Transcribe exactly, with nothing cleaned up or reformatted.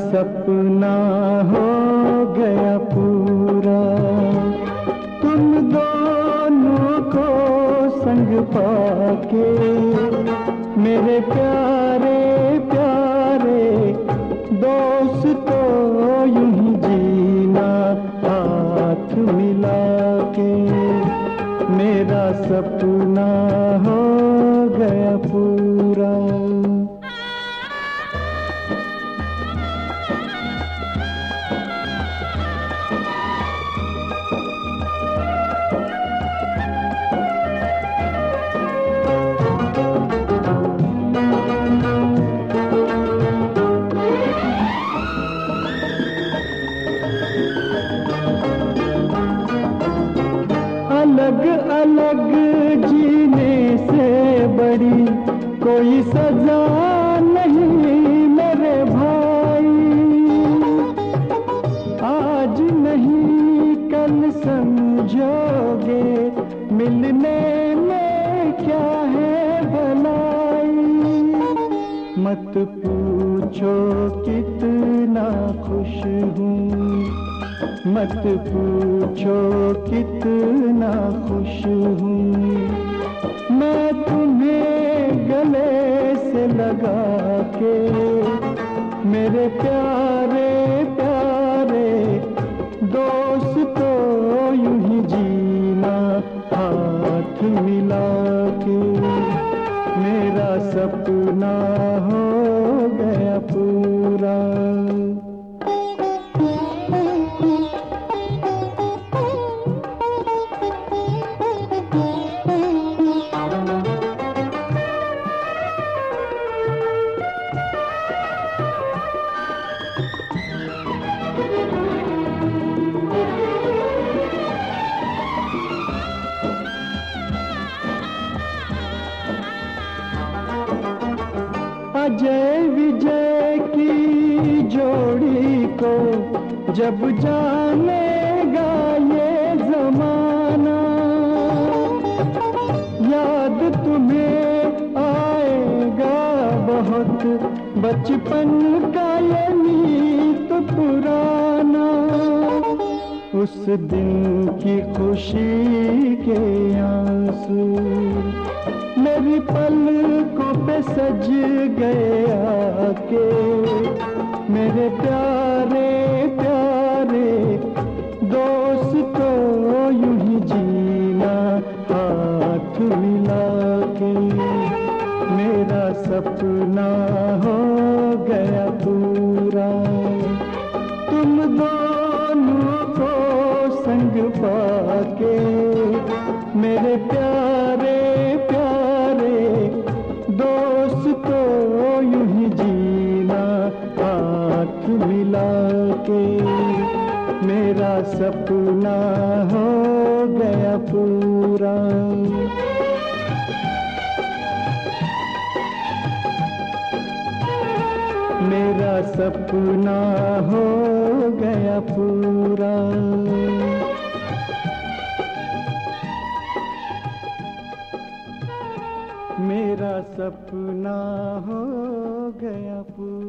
सपना हो गया पूरा, तुम दोनों को संग पाके। मेरे प्यारे प्यारे दोस्तों, यूं ही जीना हाथ मिला के। मेरा सपना हो गया पूरा। अलग अलग जीने से बड़ी कोई सजा नहीं मेरे भाई। आज नहीं कल समझोगे, मिलने में क्या है भलाई। मत पूछो कितना खुश हूँ, मत पूछो कितना खुश हूँ। मैं तुम्हें गले से लगा के, मेरे प्यारे प्यारे दोस्तों, यूं ही जीना हाथ मिला के। मेरा सपना हो गया पूरा। अजय विजय की जोड़ी को जब जानेगा ये जमाना, याद तुम्हें आएगा बहुत बचपन का ये मीत पुराना। उस दिन की खुशी के आंसू मेरी पलकों पे सज गया के। मेरे प्यारे प्यारे दोस्तों, यूं ही जीना हाथ मिला के। मेरा सपना हो गया पूरा, तुम दोनों को संग पाके। मेरे प्यारे दोस्तों, यूं ही जीना हाथ मिला के। मेरा सपना हो गया पूरा। मेरा सपना हो गया पूरा। मेरा सपना हो गया पूरा।